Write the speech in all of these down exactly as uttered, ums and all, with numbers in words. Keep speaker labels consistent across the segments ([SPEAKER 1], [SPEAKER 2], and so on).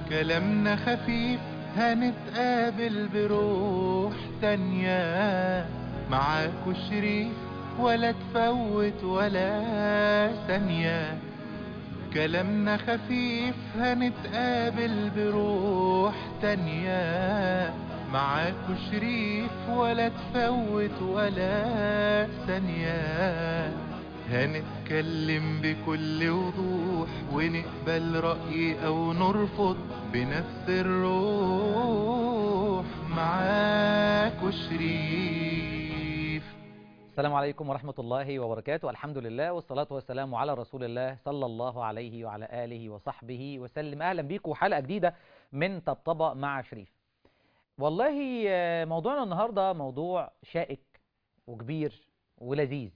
[SPEAKER 1] كلامنا خفيف هنتقابل بروح تانية. معاكوا شريف ولا تفوت ولا ثانية. كلامنا خفيف هنتقابل بروح تانية. معاكوا شريف ولا تفوت ولا ثانية. هنتكلم بكل وضوح ونقبل رأي أو نرفض بنفس الروح. معاكوا شريف.
[SPEAKER 2] السلام عليكم ورحمة الله وبركاته. الحمد لله والصلاة والسلام على رسول الله صلى الله عليه وعلى آله وصحبه وسلم. أهلا بيكم حلقة جديدة من طبطبة مع شريف. والله موضوعنا النهاردة موضوع شائك وكبير ولذيذ.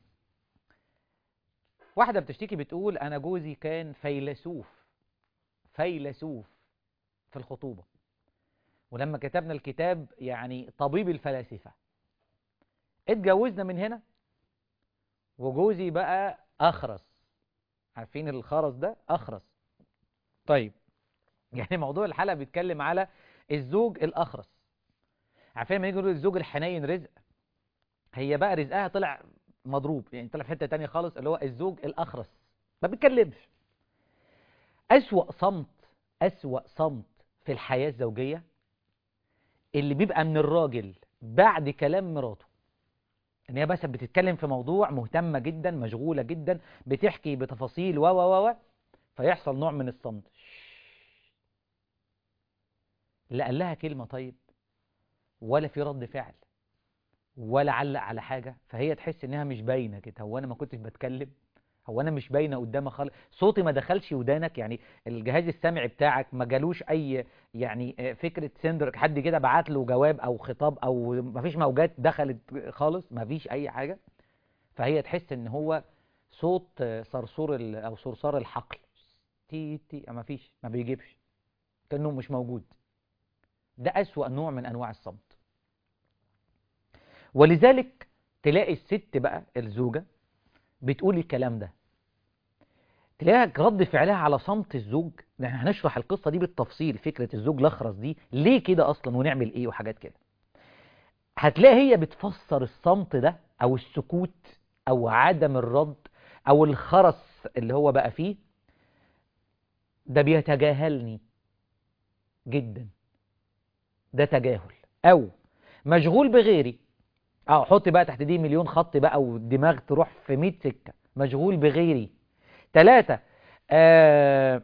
[SPEAKER 2] واحدة بتشتكي بتقول أنا جوزي كان فيلسوف فيلسوف في الخطوبة، ولما كتبنا الكتاب يعني طبيب الفلاسفة. اتجوزنا من هنا وجوزي بقى أخرس. عارفين الخرس ده؟ أخرس. طيب يعني موضوع الحلقة بيتكلم على الزوج الأخرس. عارفين لما يجي يقولوا الزوج الحنين رزق، هي بقى رزقها طلع مضروب، يعني طلع في حتة تانية خالص، اللي هو الزوج الأخرس ما بيتكلمش. أسوأ صمت أسوأ صمت في الحياة الزوجية اللي بيبقى من الراجل بعد كلام مراته، ان هي بس بتتكلم في موضوع مهتمة جدا مشغولة جدا بتحكي بتفاصيل و و و فيحصل نوع من الصمت. لا قال لها كلمة طيب ولا في رد فعل ولا علق على حاجة، فهي تحس انها مش باينة كده. هو انا ما كنتش بتكلم؟ هو انا مش باينة قدامك خالص؟ صوتي ما دخلش ودانك؟ يعني الجهاز السمعي بتاعك ما جالوش اي يعني فكرة سندر، حد كده بعت له جواب او خطاب او ما فيش موجات دخلت خالص؟ ما فيش اي حاجة. فهي تحس ان هو صوت صرصور او صرصار الحقل، تي تي ما فيش، ما بيجيبش، كأنه مش موجود. ده أسوأ نوع من انواع الصمت. ولذلك تلاقي الست بقى الزوجة بتقول الكلام ده، تلاقيها رد فعلها على صمت الزوج. احنا هنشرح القصة دي بالتفصيل، فكرة الزوج الأخرس دي ليه كده أصلا ونعمل ايه وحاجات كده. هتلاقي هي بتفسر الصمت ده او السكوت او عدم الرد او الخرس اللي هو بقى فيه ده بيتجاهلني جدا، ده تجاهل، او مشغول بغيري. اه حط بقى تحت دي مليون خط بقى والدماغ تروح في مية سكة. مشغول بغيري. ثلاثة، آه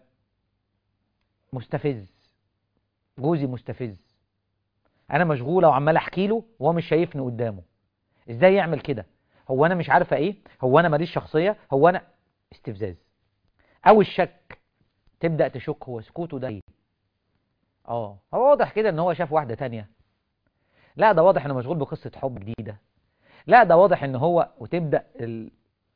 [SPEAKER 2] مستفز. جوزي مستفز، انا مشغولة وعمال احكي له وهو مش شايفني قدامه. ازاي يعمل كده؟ هو انا مش عارفة ايه؟ هو انا ماليش شخصية؟ هو انا استفزاز. او الشك، تبدأ تشك هو سكوته ده ايه. اه هو واضح كده ان هو شاف واحدة تانية. لا ده واضح انه مشغول بقصة حب جديدة. لا ده واضح ان هو، وتبدأ ال...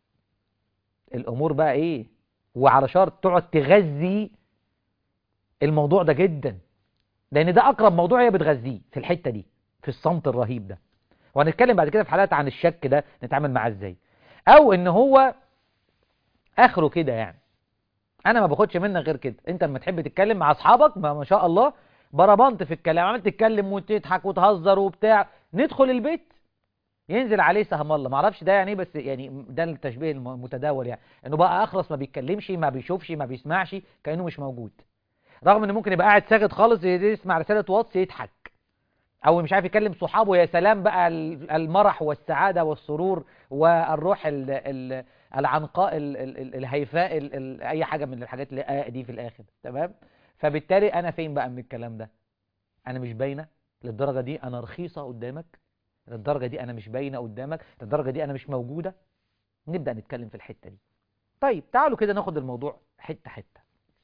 [SPEAKER 2] الامور بقى ايه، وعلى شرط تقعد تغذي الموضوع ده جدا، لان ده اقرب موضوع هي بتغذيه في الحتة دي، في الصمت الرهيب ده. وهنتكلم بعد كده في حلقات عن الشك ده نتعامل معاه ازاي. او ان هو اخره كده، يعني انا ما باخدش منك غير كده. انت لما تحب تتكلم مع اصحابك ما, ما شاء الله بربنت في الكلام، عمال تتكلم وتضحك وتهزر وبتاع، ندخل البيت ينزل عليه سهم الله. ما اعرفش ده يعني ايه، بس يعني ده التشبيه المتداول، يعني انه بقى اخرس، ما بيتكلمش ما بيشوفش ما بيسمعش، كانه مش موجود. رغم ان ممكن يبقى قاعد ساكت خالص يسمع رساله واتس يضحك، او مش عارف يكلم صحابه. يا سلام بقى المرح والسعاده والسرور والروح ال ال العنقاء ال ال الهيفاء ال ال اي حاجه من الحاجات اللي آه دي في الاخر. تمام. فبالتالي انا فين بقى من الكلام ده؟ انا مش باينه للدرجه دي؟ انا رخيصه قدامك للدرجه دي؟ انا مش باينه قدامك للدرجه دي؟ انا مش موجوده؟ نبدا نتكلم في الحته دي. طيب تعالوا كده ناخد الموضوع حته حته.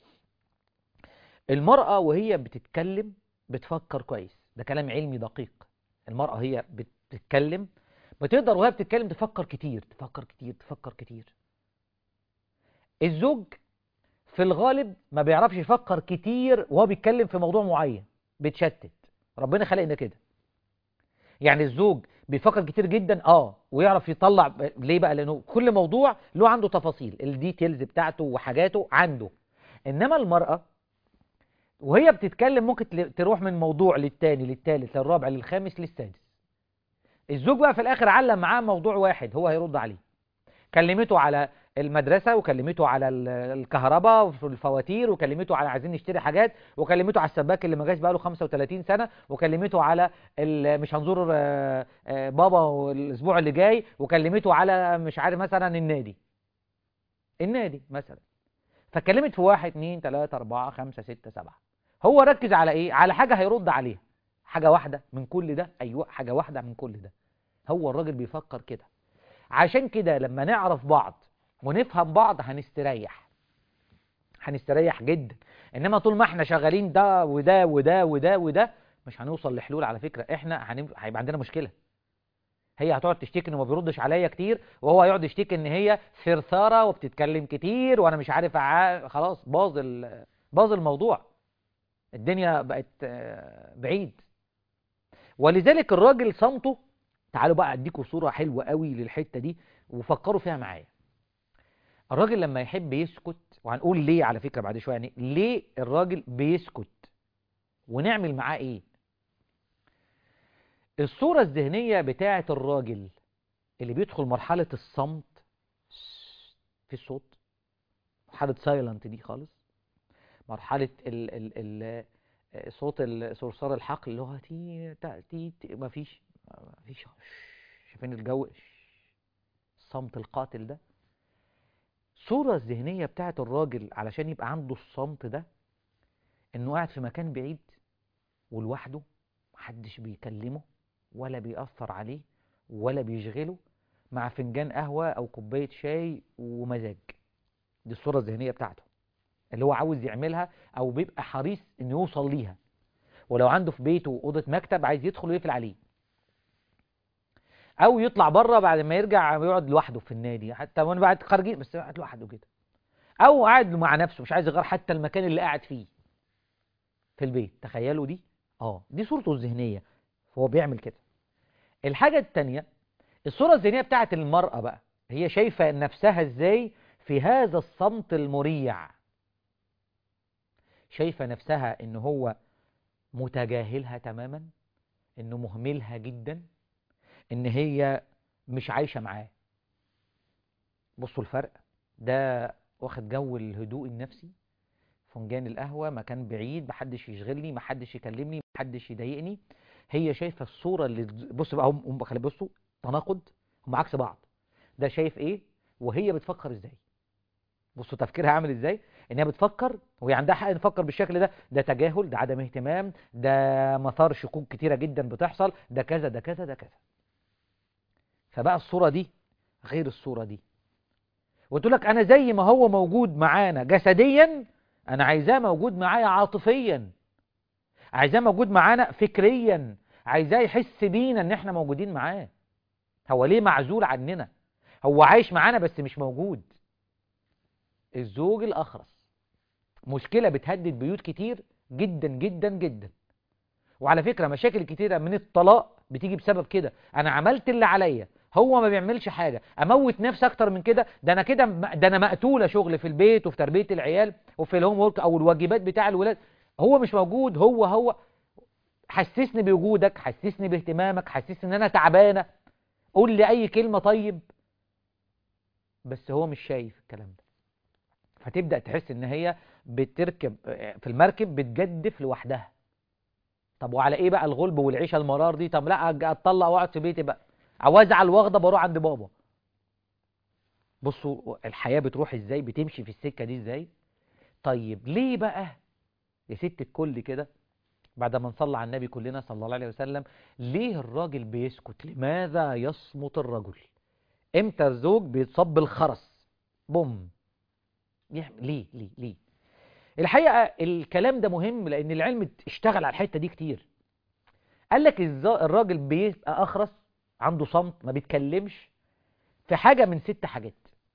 [SPEAKER 2] المراه وهي بتتكلم بتفكر كويس، ده كلام علمي دقيق. المراه هي بتتكلم بتقدر وهي بتتكلم تفكر كتير تفكر كتير تفكر كتير. الزوج في الغالب ما بيعرفش يفكر كتير وهو بيتكلم في موضوع معين، بيتشتت. ربنا خلقنا كده. يعني الزوج بيفكر كتير جدا اه ويعرف يطلع. ليه بقى؟ لانه كل موضوع له عنده تفاصيل، الديتيلز بتاعته وحاجاته عنده. انما المرأة وهي بتتكلم ممكن تل- تروح من موضوع للتاني للتالت للرابع للخامس للسادس. الزوج بقى في الاخر علم معاه موضوع واحد هو هيرد عليه. كلمته على المدرسة، وكلمته على ال- الكهرباء والفواتير، وكلمته على عايزين نشتري حاجات، وكلمته على السباك اللي ما جاش بقاله خمسة وثلاثين سنة، وكلمته على ال- مش هنزور آه، آه، بابا الاسبوع اللي جاي، وكلمته على مش عارف مثلا النادي النادي مثلا. فاتكلمت في واحد اتنين تلاتة اربعة خمسة ستة سبعة. هو ركز على ايه؟ على حاجة هيرد عليها. حاجة واحدة من كل ده. ايوه، حاجة واحدة من كل ده. هو الراجل بيفكر كده. عشان كده لما نعرف بعض ونفهم بعض هنستريح. هنستريح جدا. انما طول ما احنا شغالين ده وده وده وده وده مش هنوصل لحلول. على فكرة احنا هنب... هيبقى عندنا مشكلة. هي هتقعد تشتكي انه ما بيردش عليا كتير، وهو هيقعد يشتكي ان هي ثرثارة وبتتكلم كتير وانا مش عارف ع... خلاص باظ ال... باظ الموضوع. الدنيا بقت آه، بعيد. ولذلك الراجل صمته. تعالوا بقى اديكم صورة حلوة قوي للحتة دي وفكروا فيها معايا. الراجل لما يحب يسكت، وهنقول ليه على فكرة بعد شوية، يعني ليه الراجل بيسكت ونعمل معاه ايه. الصورة الذهنية بتاعة الراجل اللي بيدخل مرحلة الصمت، في الصوت، مرحلة سايلنت دي خالص، مرحلة ال ال ال صوت صرصار الحقل اللي هو تي تا تي, تي مفيش مفيش. شايفين الجو، الصمت القاتل ده. الصورة الذهنية بتاعة الراجل علشان يبقى عنده الصمت ده، انه قاعد في مكان بعيد ولوحده، محدش بيكلمه ولا بيأثر عليه ولا بيشغله، مع فنجان قهوة او كوباية شاي ومزاج. دي الصورة الذهنية بتاعته اللي هو عاوز يعملها، او بيبقى حريص انه يوصل ليها. ولو عنده في بيته أوضة مكتب عايز يدخل ويقفل عليه، او يطلع بره بعد ما يرجع يقعد لوحده في النادي، حتى وانا بعد خارجين بس قاعد لوحده كده، او قاعد مع نفسه مش عايز يغير حتى المكان اللي قاعد فيه في البيت. تخيلوا دي. اه دي صورته الذهنية. فهو بيعمل كده. الحاجة التانية، الصورة الذهنية بتاعت المرأة بقى، هي شايفة نفسها ازاي في هذا الصمت المريع. شايفة نفسها ان هو متجاهلها تماما، انه مهملها جدا، ان هي مش عايشة معاه. بصوا الفرق. ده واخد جو الهدوء النفسي، فنجان القهوة، مكان بعيد، محدش يشغلني، محدش يكلمني، محدش يضايقني. هي شايفة الصورة اللي، بصوا بقى، هم هم خلي بصوا تناقض، هم عكس بعض. ده شايف ايه وهي بتفكر ازاي. بصوا تفكيرها عامل ازاي. ان هي بتفكر وهي عندها حق تفكر بالشكل ده. ده تجاهل، ده عدم اهتمام، ده مثار شكوك كتيرة جدا بتحصل، ده كذا ده كذا ده كذا. فبقى الصورة دي غير الصورة دي. وتقول لك انا زي ما هو موجود معانا جسديا، انا عايزاه موجود معايا عاطفيا، عايزاه موجود معانا فكريا، عايزاه يحس بينا ان احنا موجودين معاه. هو ليه معزول عننا؟ هو عايش معانا بس مش موجود. الزوج الاخرس مشكلة بتهدد بيوت كتير جدا جدا جدا. وعلى فكرة مشاكل كتيرة من الطلاق بتيجي بسبب كده. انا عملت اللي عليا، هو ما بيعملش حاجة، اموت نفسي اكتر من كده، ده انا كده، ده انا مقتولة شغل في البيت وفي تربية العيال وفي الهوم ورك او الواجبات بتاع الولاد. هو مش موجود. هو هو حسسني بوجودك، حسسني باهتمامك، حسسني ان انا تعبانة، قول لي اي كلمة طيب. بس هو مش شايف الكلام ده. فتبدأ تحس ان هي بتركب في المركب بتجدف لوحدها. طب وعلى ايه بقى الغلب والعيشة المرار دي؟ طب لا اتطلق واقعد في بيتي بقى، او ازعل واغضب واروح عند بابا. بصوا الحياة بتروح ازاي، بتمشي في السكة دي ازاي. طيب ليه بقى يا ست الكل كده، بعد ما نصلي على النبي كلنا صلى الله عليه وسلم، ليه الراجل بيسكت؟ لماذا يصمت الرجل؟ امتى الزوج بيتصاب بالخرس؟ بوم. ليه ليه ليه الحقيقة الكلام ده مهم، لان العلم اشتغل على الحتة دي كتير. قال لك الراجل بيبقى اخرس، عنده صمت، ما بيتكلمش في حاجة من ست حاجات.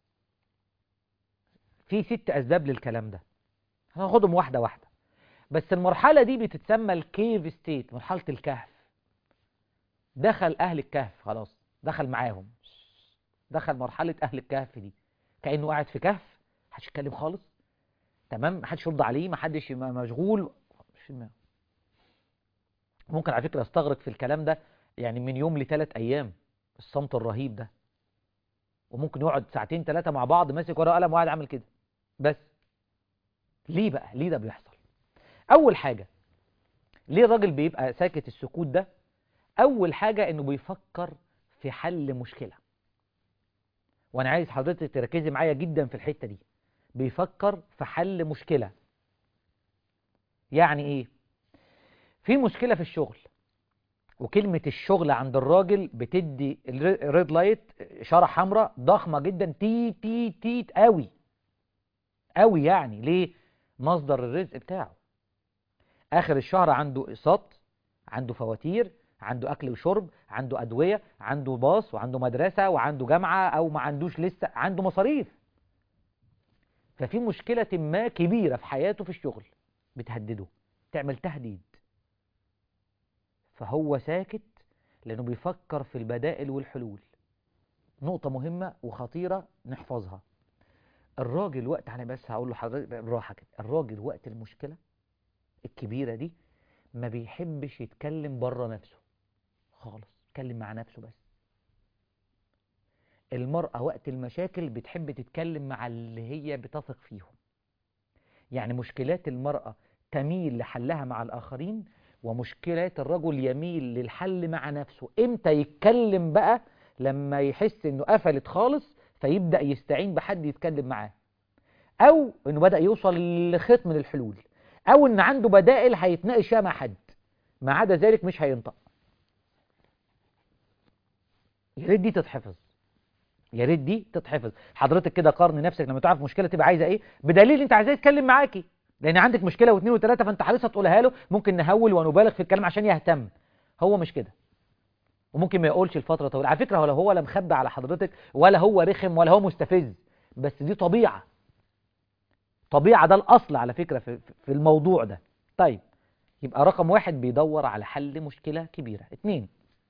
[SPEAKER 2] في ست اسباب للكلام ده، هناخدهم واحدة واحدة. بس المرحلة دي بتتسمى الكيف ستيت، مرحلة الكهف. دخل اهل الكهف خلاص، دخل معاهم، دخل مرحلة اهل الكهف دي، كأنه قاعد في كهف، محدش يتكلم خالص، تمام، محدش يرد عليه، محدش مشغول، مش في دماغه. ممكن على فكرة استغرق في الكلام ده يعني من يوم لثلاث ايام، الصمت الرهيب ده. وممكن يقعد ساعتين ثلاثة مع بعض ماسك ورقة وقلم وقاعد عامل كده بس. ليه بقى؟ ليه ده بيحصل؟ اول حاجة ليه الراجل بيبقى ساكت السكوت ده؟ اول حاجة انه بيفكر في حل مشكلة. وانا عايز حضرتك تركزي معايا جدا في الحتة دي. بيفكر في حل مشكلة. يعني ايه؟ في مشكلة في الشغل، وكلمة الشغل عند الراجل بتدي الريد لايت إشارة حمراء ضخمة جدا، تي تي تيت قوي قوي. يعني ليه؟ مصدر الرزق بتاعه. آخر الشهر عنده اقساط، عنده فواتير، عنده أكل وشرب، عنده أدوية، عنده باص، وعنده مدرسة، وعنده جامعة، أو ما عندوش لسه، عنده مصاريف. ففي مشكلة ما كبيرة في حياته في الشغل بتهدده، تعمل تهديد. فهو ساكت لأنه بيفكر في البدائل والحلول. نقطة مهمة وخطيرة نحفظها. الراجل وقت، أنا بس هقول له حضرتك بالراحة كده، الراجل وقت المشكلة الكبيرة دي ما بيحبش يتكلم بره نفسه خالص، يتكلم مع نفسه بس. المرأة وقت المشاكل بتحب تتكلم مع اللي هي بتثق فيهم. يعني مشكلات المرأة تميل لحلها مع الآخرين، ومشكلات الرجل يميل للحل مع نفسه. امتى يتكلم بقى؟ لما يحس انه قفلت خالص فيبدأ يستعين بحد يتكلم معاه، او انه بدأ يوصل لخيط من الحلول، او ان عنده بدائل هيتناقش فيها مع حد. ما عدا ذلك مش هينطق. يا ريت دي تتحفظ، يا ريت دي تتحفظ. حضرتك كده قارن نفسك لما تعرف مشكلة تبقى عايزة ايه، بدليل انت عايزاه يتكلم معاكي، لان عندك مشكلة واثنين وثلاثة فانت حريصة تقولها له. ممكن نهول ونبالغ في الكلام عشان يهتم. هو مش كده، وممكن ما يقولش الفترة طويلة. على فكرة ولا هو لا مخبي على حضرتك، ولا هو رخم، ولا هو مستفز، بس دي طبيعة. طبيعة، ده الأصل على فكرة في, في الموضوع ده. طيب، يبقى رقم واحد بيدور على حل مشكلة كبيرة. اتنين،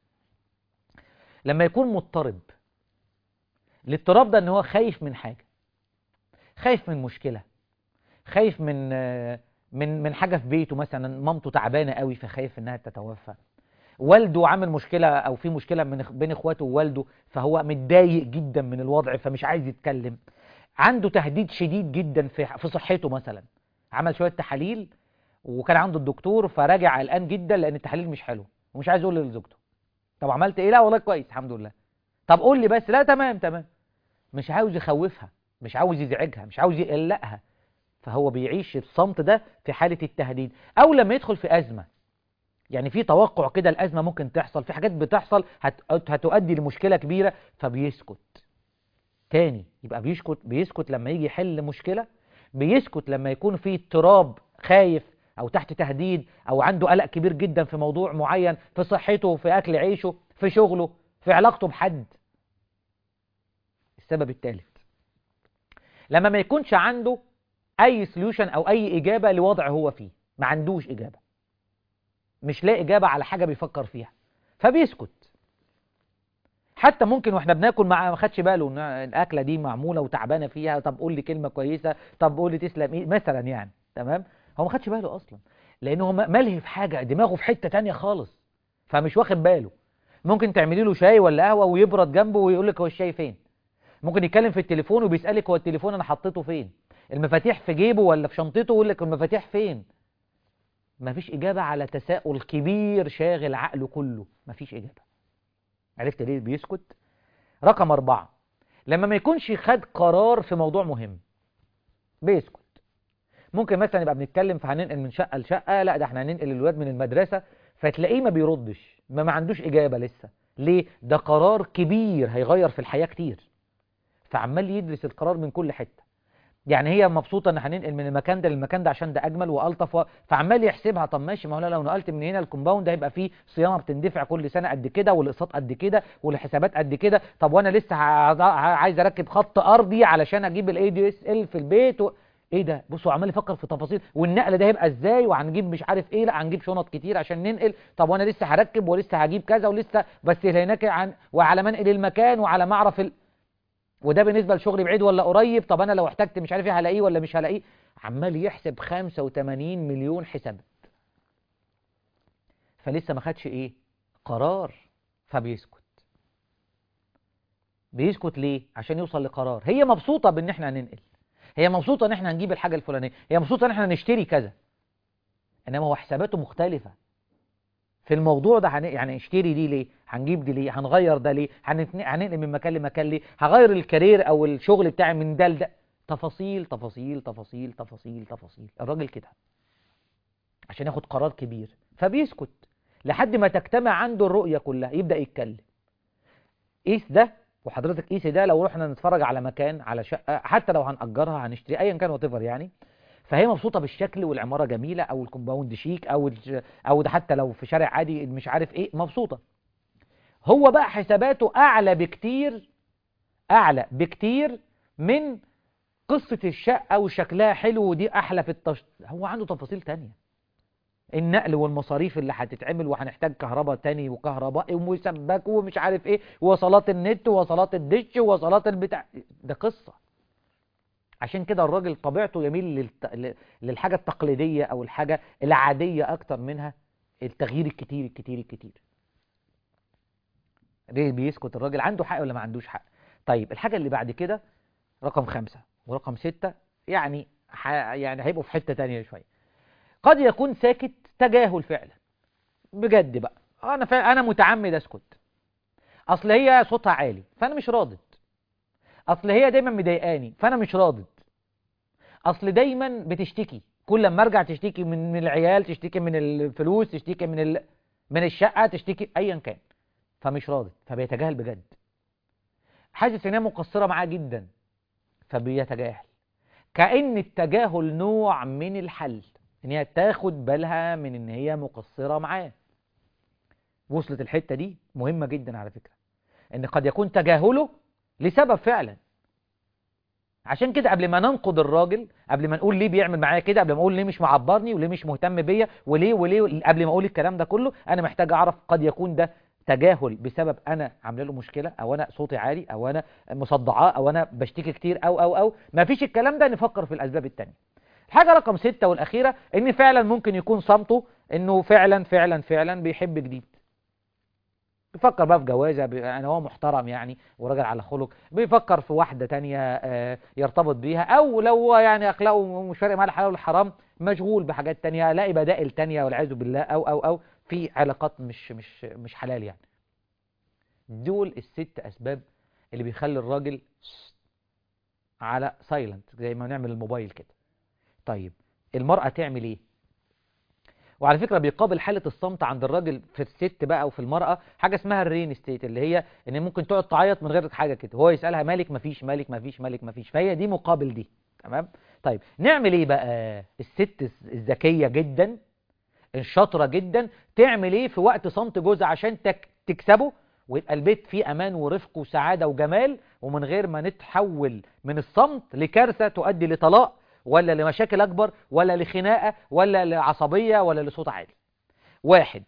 [SPEAKER 2] لما يكون مضطرب. الاضطراب ده ان هو خايف من حاجة، خايف من مشكلة، خايف من من من حاجة في بيته، مثلا مامته تعبانة قوي فخايف انها تتوفى، والده عامل مشكلة او في مشكلة من بين اخواته ووالده فهو متضايق جدا من الوضع فمش عايز يتكلم، عنده تهديد شديد جدا في في صحته. مثلا عمل شوية تحاليل وكان عنده الدكتور فراجع قلقان جدا لان التحاليل مش حلو ومش عايز يقول لزوجته. طب عملت ايه؟ لا والله كويس الحمد لله. طب قول لي بس. لا تمام تمام. مش عاوز يخوفها، مش عاوز يزعجها، مش عاوز يقلقها. فهو بيعيش الصمت ده في حالة التهديد. او لما يدخل في ازمة، يعني في توقع كده الازمة ممكن تحصل، في حاجات بتحصل هت... هتؤدي لمشكلة كبيرة فبيسكت. تاني، يبقى بيسكت بيسكت لما يجي يحل مشكلة، بيسكت لما يكون في اضطراب، خايف او تحت تهديد، او عنده قلق كبير جدا في موضوع معين، في صحته، في اكل عيشه، في شغله، في علاقته بحد. السبب الثالث، لما ما يكونش عنده اي سوليوشن او اي اجابة لوضع هو فيه، ما عندوش اجابة، مش لاقي اجابة على حاجة بيفكر فيها فبيسكت. حتى ممكن واحنا بناكل ما خدش باله ان الاكله دي معموله وتعبانه فيها، طب قول لي كلمه كويسه، طب قول لي تسلم ايه مثلا، يعني تمام. هو ما خدش باله اصلا لانه هو ملهي في حاجه، دماغه في حته تانية خالص فمش واخد باله. ممكن تعملي له شاي ولا قهوه ويبرد جنبه ويقول لك هو الشاي فين. ممكن يتكلم في التليفون وبيسالك هو التليفون انا حطيته فين، المفاتيح في جيبه ولا في شنطته، ويقول لك المفاتيح فين. مفيش اجابه على تساؤل كبير شاغل عقله كله، مفيش اجابه. عرفت ليه بيسكت؟ رقم أربعة، لما ما يكونش خد قرار في موضوع مهم بيسكت. ممكن مثلا يبقى بنتكلم في هننقل من شقة لشقة، لا ده احنا هننقل الولاد من المدرسة، فتلاقيه ما بيردش، ما, ما عندوش إجابة لسه. ليه؟ ده قرار كبير هيغير في الحياة كتير، فعمال يدرس القرار من كل حتة. يعني هي مبسوطة ان هننقل من المكان ده للمكان ده عشان ده اجمل والطف و... فعمال يحسبها. طب ماشي، ما هو لو نقلت من هنا الكومباوند ده هيبقى فيه صيانه بتندفع كل سنه قد كده، والاقساط قد كده، والحسابات قد كده. طب وانا لسه ه... عايز اركب خط ارضي علشان اجيب الاي دي اس ال في البيت و... ايه ده؟ بصوا عمال يفكر في تفاصيل، والنقل ده هيبقى ازاي، وهنجيب مش عارف ايه، لا هنجيب شنط كتير عشان ننقل. طب وانا لسه هركب ولسه هجيب كذا ولسه، بس هناك عن... وعلى ما انقل المكان وعلى ما اعرف ال... وده بالنسبة لشغلي بعيد ولا قريب، طب انا لو احتجت مش عارف ايه هلاقيه ولا مش هلاقيه. عمال يحسب خمسة وثمانين مليون حساب. فلسه ما خدش ايه قرار، فبيسكت. بيسكت ليه؟ عشان يوصل لقرار. هي مبسوطة بان احنا هننقل، هي مبسوطة ان احنا هنجيب الحاجة الفلانية، هي مبسوطة ان احنا نشتري كذا، انما هو حساباته مختلفة في الموضوع ده. هن... يعني اشتري دي ليه؟ هنجيب دي ليه؟ هنغير ده ليه؟ هنتن... هننقل من مكان لمكان ليه؟ هغير الكارير او الشغل بتاعي من ده لده. تفاصيل تفاصيل تفاصيل تفاصيل تفاصيل. الراجل كده عشان ياخد قرار كبير فبيسكت لحد ما تجتمع عنده الرؤية كلها، يبدأ يتكلم. قيس ده، وحضرتك قيس ده. لو رحنا نتفرج على مكان، على شقة، حتى لو هنأجرها هنشتري ايا كان واتيفر يعني، فهي مبسوطة بالشكل والعمارة جميلة، او الكومباوند شيك، او الج... او ده حتى لو في شارع عادي مش عارف ايه، مبسوطة. هو بقى حساباته اعلى بكتير، اعلى بكتير من قصة الشقة وشكلها حلو ودي احلى في التشط. هو عنده تفاصيل تانية، النقل والمصاريف اللي هتتعمل، وهنحتاج كهرباء تاني وكهربائي ومسبك ومش عارف ايه، ووصلات النت ووصلات الدش ووصلات البتاع، ده قصة. عشان كده الراجل طبيعته يميل للت... للحاجة التقليدية او الحاجة العادية اكتر منها التغيير الكتير الكتير الكتير. ليه بيسكت الراجل؟ عنده حق ولا ما عندوش حق؟ طيب الحاجة اللي بعد كده رقم خمسة ورقم ستة، يعني ح... يعني هيبقوا في حتة تانية شوية. قد يكون ساكت تجاهل فعلا بجد بقى. انا فعلا انا متعمد اسكت، اصل هي صوتها عالي فانا مش راضد، اصل هي دايما مضايقاني فانا مش راضد، اصل دايما بتشتكي، كل لما ارجع تشتكي من من العيال، تشتكي من الفلوس، تشتكي من ال... من الشقه، تشتكي ايا كان، فمش راضد، فبيتجاهل بجد. حاسس ان هي مقصره معاه جدا فبيتجاهل. كأن التجاهل نوع من الحل، ان هي تاخد بالها من ان هي مقصره معاه. وصلت الحته دي مهمه جدا على فكره، ان قد يكون تجاهله لسبب فعلا. عشان كده قبل ما ننقد الراجل، قبل ما نقول ليه بيعمل معايا كده، قبل ما اقول ليه مش معبرني وليه مش مهتم بيا وليه وليه، قبل ما اقول الكلام ده كله انا محتاج اعرف قد يكون ده تجاهل بسبب انا عامله له مشكله، او انا صوتي عالي، او انا مصدعاه، او انا بشتكي كتير، او او او ما فيش الكلام ده، نفكر في الاسباب التانية. الحاجه رقم ستة والاخيره، ان فعلا ممكن يكون صمته انه فعلا فعلا فعلا بيحب جديد. بيفكر بقى في جوازة، يعني هو محترم يعني وراجل على خلق، بيفكر في واحدة تانية آه، يرتبط بيها، او لو هو يعني اخلاقه مش فارق معاه الحلال والحرام، مشغول بحاجات تانية، لاقي بدائل تانية والعياذ بالله، او او او في علاقات مش مش مش حلال يعني. دول الست اسباب اللي بيخلي الراجل على سايلنت، زي ما نعمل الموبايل كده. طيب المرأة تعمل ايه؟ وعلى فكرة بيقابل حالة الصمت عند الراجل في الست بقى وفي المرأة حاجة اسمها الرين ستيت، اللي هي ان ممكن تقعد تعيط من غير حاجة كده، هو يسألها مالك، مفيش، مالك، مفيش، مالك، مفيش، فهي دي مقابل دي. تمام. طيب نعمل ايه بقى؟ الست الذكية جدا الشاطرة جدا تعمل ايه في وقت صمت جوزها عشان تك تكسبه ويبقى البيت فيه امان ورفق وسعادة وجمال، ومن غير ما نتحول من الصمت لكارثة تؤدي لطلاق، ولا لمشاكل أكبر، ولا لخناقة، ولا لعصبية، ولا لصوت عالي. واحد،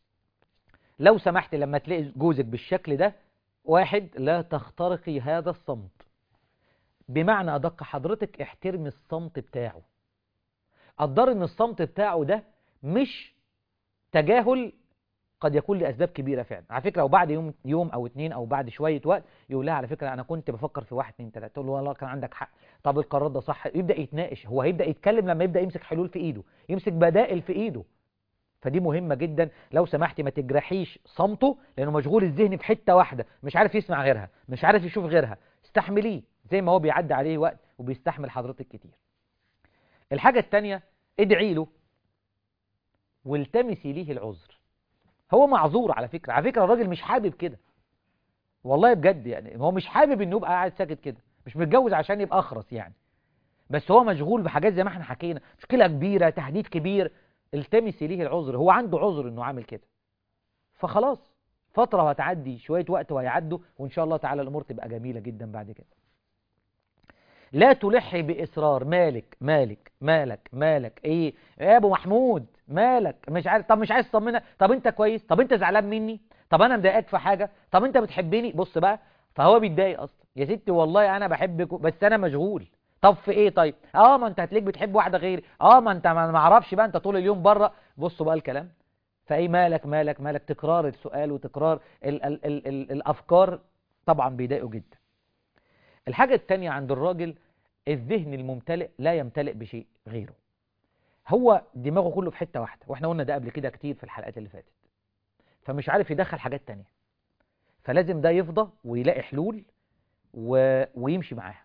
[SPEAKER 2] لو سمحت لما تلاقي جوزك بالشكل ده، واحد، لا تخترقي هذا الصمت. بمعنى أدق، حضرتك احترمي الصمت بتاعه، قدر ان الصمت بتاعه ده مش تجاهل، قد يكون لأسباب كبيرة فعلا. على فكرة وبعد يوم يوم أو اتنين أو بعد شوية وقت يقول لها على فكرة أنا كنت بفكر في واحد اتنين تلاتة، تقول له والله كان عندك حق، طب القرار ده صح، يبدأ يتناقش. هو هيبدأ يتكلم لما يبدأ يمسك حلول في إيده، يمسك بدائل في إيده. فدي مهمة جدا. لو سمحتي ما تجرحيش صمته، لأنه مشغول الذهن في حتة واحدة، مش عارف يسمع غيرها، مش عارف يشوف غيرها. استحمليه زي ما هو بيعدي عليه وقت وبيستحمل حضرتك كتير. الحاجة التانية، ادعي له والتمسي ليه العذر. هو معذور على فكرة، على فكرة الراجل مش حابب كده والله بجد، يعني هو مش حابب انه يبقى قاعد ساكت كده، مش متجوز عشان يبقى اخرس يعني، بس هو مشغول بحاجات زي ما احنا حكينا، مشكلة كبيرة، تهديد كبير. التمسي ليه العذر، هو عنده عذر انه عامل كده، فخلاص فترة وهتعدي، شوية وقت وهيعدوا، وان شاء الله تعالى الامور تبقى جميلة جدا بعد كده. لا تلحي بإصرار، مالك مالك مالك مالك ايه يا ابو محمود، مالك مش عارف، طب مش عايز تطمنك، طب انت كويس، طب انت زعلان مني، طب انا مضايقك في حاجه، طب انت بتحبني. بص بقى، فهو بيتضايق اصلا، يا ستي والله انا بحبك بس انا مشغول. طب في ايه؟ طيب اه ما انت هتلاقيك بتحب واحده غيري، اه ما انت ما اعرفش بقى، انت طول اليوم بره. بصوا بقى الكلام، فايه مالك مالك مالك، تكرار السؤال وتكرار ال ال ال ال الافكار طبعا بيضايقوا جدا. الحاجة التانية عند الراجل، الذهن الممتلئ لا يمتلئ بشيء غيره، هو دماغه كله في حتة واحدة، واحنا قلنا ده قبل كده كتير في الحلقات اللي فاتت، فمش عارف يدخل حاجات تانية، فلازم ده يفضى ويلاقي حلول و... ويمشي معاها.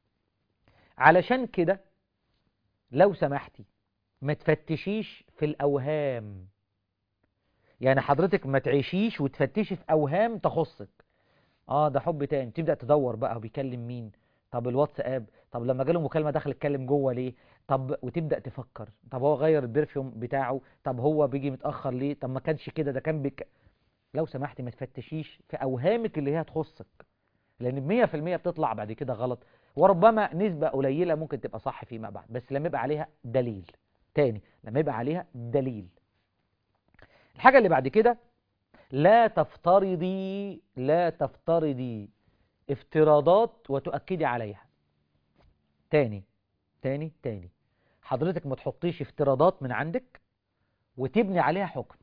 [SPEAKER 2] علشان كده لو سمحتي ما تفتشيش في الأوهام، يعني حضرتك ما تعيشيش وتفتشي في أوهام تخصك. اه ده حب تاني، تبدأ تدور بقى هو بيكلم مين، طب الواتساب، طب لما جاله مكالمة دخل اتكلم جوه ليه، طب وتبدأ تفكر، طب هو غير البرفيوم بتاعه، طب هو بيجي متأخر ليه، طب ما كانش كده ده كان بك. لو سمحتي ما تفتشيش في أوهامك اللي هي تخصك، لأن مية في المية بتطلع بعد كده غلط، وربما نسبة قليلة ممكن تبقى صح فيما بعد، بس لما يبقى عليها دليل. تاني، لما يبقى عليها دليل. الحاجة اللي بعد كده، لا تفترضي لا تفترضي افتراضات وتؤكدي عليها. تاني تاني تاني، حضرتك ما تحطيش افتراضات من عندك وتبني عليها حكم.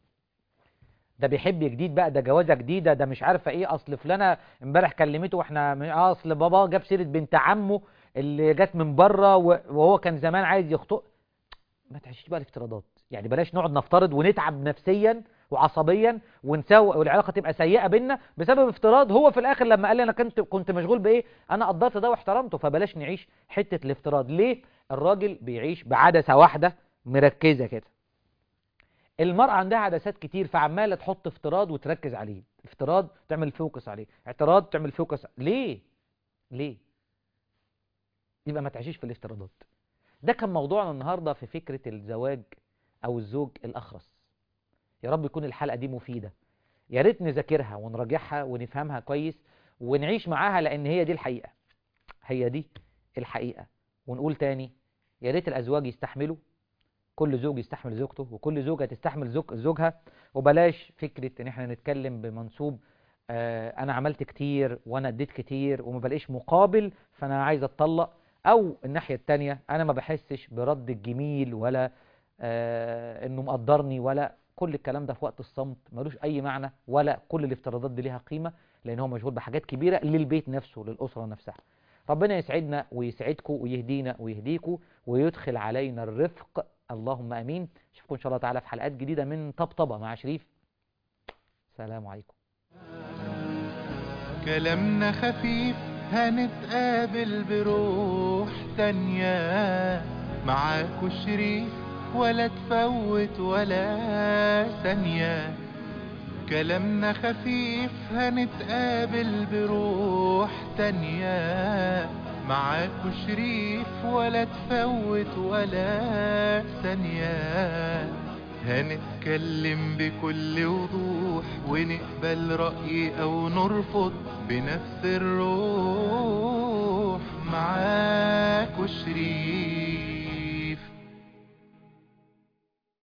[SPEAKER 2] ده بيحب جديد بقى، ده جوازه جديده، ده مش عارفه ايه، اصل فلانه امبارح كلمته واحنا اه اصل بابا جاب سيره بنت عمه اللي جت من بره وهو كان زمان عايز يخطئ. ما تعيشيش بقى الافتراضات، يعني بلاش نقعد نفترض ونتعب نفسيا وعصبيا ونسوء والعلاقه تبقى سيئه بينا بسبب افتراض. هو في الاخر لما قال لي انا كنت كنت مشغول بايه، انا قدرت ده واحترمته. فبلاش نعيش حته الافتراض. ليه؟ الراجل بيعيش بعدسه واحده مركزه كده، المرأة عندها عدسات كتير فعمالة تحط افتراض وتركز عليه، افتراض تعمل فوكس عليه، اعتراض تعمل فوكس. ليه؟ ليه؟ يبقى ما تعيشيش في الافتراضات. ده كان موضوعنا النهاردة في فكرة الزواج أو الزوج الأخرس. يا رب يكون الحلقة دي مفيدة، يا ريت نذاكرها ونراجعها ونفهمها كويس ونعيش معاها، لأن هي دي الحقيقة، هي دي الحقيقة. ونقول تاني، يا ريت الأزواج يستحملوا، كل زوج يستحمل زوجته وكل زوجة تستحمل زوج زوجها، وبلاش فكرة ان احنا نتكلم بمنسوب آه انا عملت كتير وانا اديت كتير وما بلاقيش مقابل فانا عايز اتطلق، او الناحية التانية انا ما بحسش برد الجميل ولا آه انه مقدرني، ولا كل الكلام ده في وقت الصمت ملوش اي معنى، ولا كل الافتراضات دي ليها قيمة، لان هو مشغول بحاجات كبيرة للبيت نفسه للأسرة نفسها. ربنا يسعدنا ويسعدكم ويهدينا ويهديكم ويدخل علينا الرفق، اللهم امين. اشوفكم ان شاء الله تعالى في حلقات جديده من طبطبه مع شريف. سلام عليكم.
[SPEAKER 1] كلامنا خفيف هنتقابل بروح تانية، معاكو شريف ولا تفوت ولا ثانية. كلامنا خفيف هنتقابل بروح تانية، معاكو شريف ولا تفوت ولا ثانية. هنتكلم بكل وضوح ونقبل رأي أو نرفض بنفس الروح، معاكو شريف.